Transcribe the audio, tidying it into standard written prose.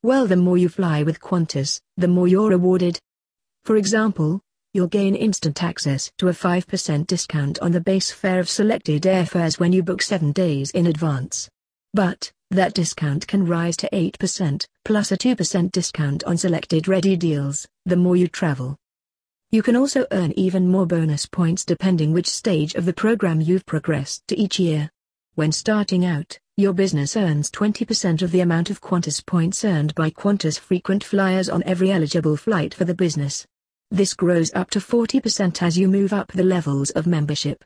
Well, the more you fly with Qantas, the more you're rewarded. For example, you'll gain instant access to a 5% discount on the base fare of selected airfares when you book 7 days in advance. But that discount can rise to 8%, plus a 2% discount on selected ready deals, the more you travel. You can also earn even more bonus points depending which stage of the program you've progressed to each year. When starting out, your business earns 20% of the amount of Qantas points earned by Qantas frequent flyers on every eligible flight for the business. This grows up to 40% as you move up the levels of membership.